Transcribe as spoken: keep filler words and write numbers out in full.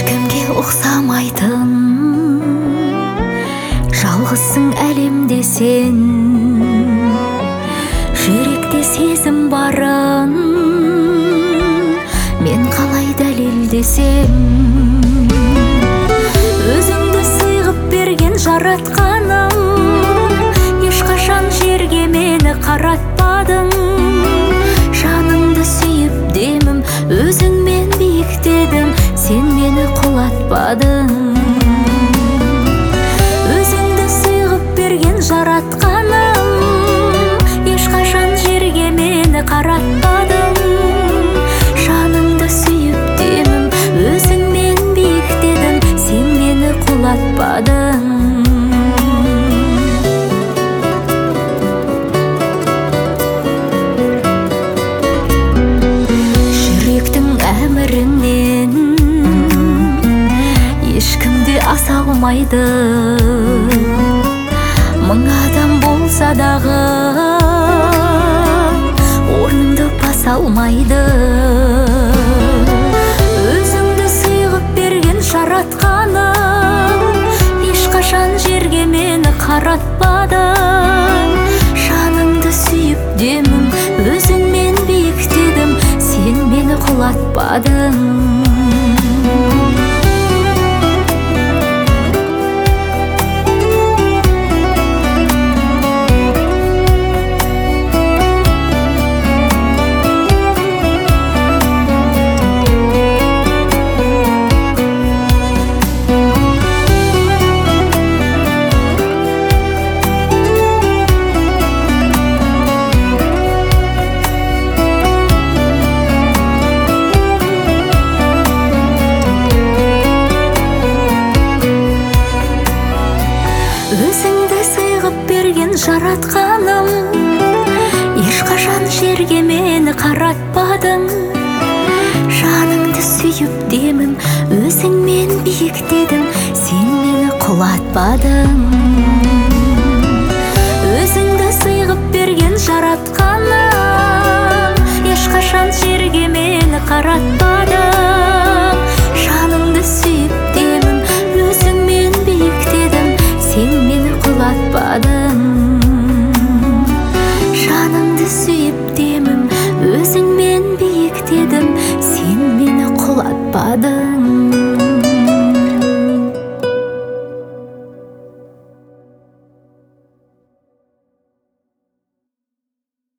ешкімге ұқсамайтын жалғызсың әлемде сен, жүректе сезім барын мен қалай дәлелдесем. Өзіңді сыйғып берген жаратқаным, ешқашан жерге мені қаратпадың. Жаныңды сүйіп демім өзіңмен биіктедім, сен мені құлатпадың. Өзіңді сыйғып берген жаратқаным, ешқашан жерге мені қаратпадың. Жаныңды сүйіп демім өзіңмен биіктедім, сен мені құлатпадың. Әміріңнен ешкімде аса алмайды, мың адам болса дағы орныңды баса алмайды. Өзіңді сыйғып берген жаратқаным, ешқашан жерге мені қаратпадың. Жаныңды сүйіп демім өзіңмен биіктедім, сен мені құлатпадың. Өзіңді сыйғып берген жаратқаным, ешқашан жерге мені қаратпадың. Жаныңды сүйіп демім өзіңмен биіктедім, сен мені құлатпадың. Өзіңді сыйғып берген жаратқаным, ешқашан жерге мені қаратпадың. Жаныңды сүйіп демім өзіңмен биіктедім, сен мені құлатпадың.